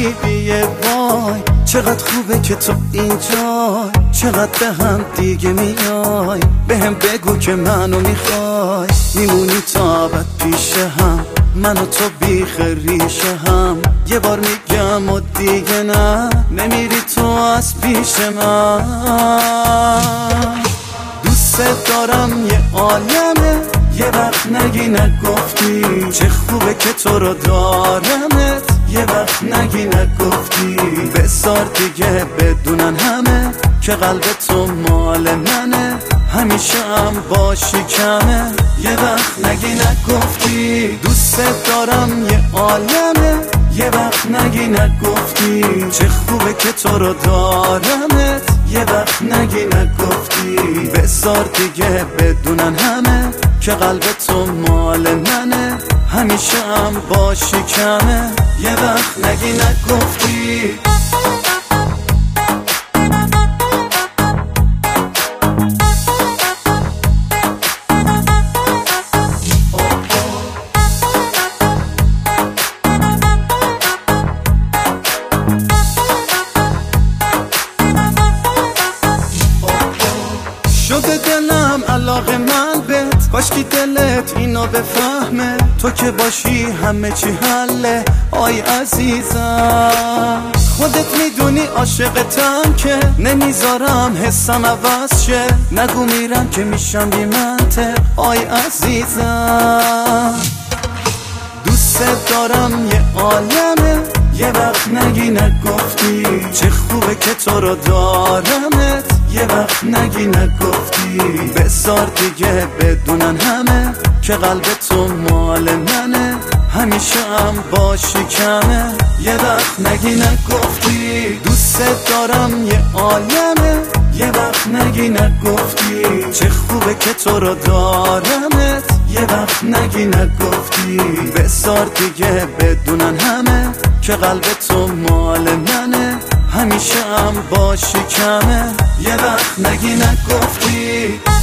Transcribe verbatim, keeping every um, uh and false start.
غریبیه وای، چقدر خوبه که تو اینجای، چقدر به هم دیگه میای. به هم بگو که منو میخوای، میمونی تا ابد پیش هم، من و تو بیخ ریشه هم. یه بار میگم و دیگه نه، نمیری تو از پیش من. دوست دارم یه عالمه، یه وقت نگی نگفتی، چه خوبه که تو رو دارمت. یه وقت نگی نگفتی، بذار دیگه بدونن همه که قلب تو مال منه، همیشه هم باشی کمه. یه وقت نگی نگفتی، دوست دارم یه عالمه، یه وقت نگی نگفتی، چه خوبه که تو رو دارمت. یه وقت نگی نگفتی، بذار دیگه بدونن همه که قلب تو مال منه، همیشه هم باشی کمه. یه وقت نگی نگفتی. شده دلم علاقه من بهت، کاشکی دلت اینو بفهمه، تو که باشی همه چی حله. آی عزیزم خودت میدونی عاشقتم که نمیذارم حسم عوض شه، نگو میرم که میشم بی منطق. آی عزیزم دوست دارم یه عالمه، یه وقت نگی نگفتی، چه خوبه که تو رو دارمت. یه وقت نگی نگفتی، بذار دیگه بدونن همه که قلب تو مال منه، همیشه هم باشی کمه. یه وقت نگی نگفتی، دوست دارم یه عالمه، یه وقت نگی نگفتی، چه خوبه که تو رو دارمت. یه وقت نگی نگفتی، بذار دیگه بدونن همه که قلب تو مال منه، همیشه هم باشی کمه. یه وقت نگی نگفتی.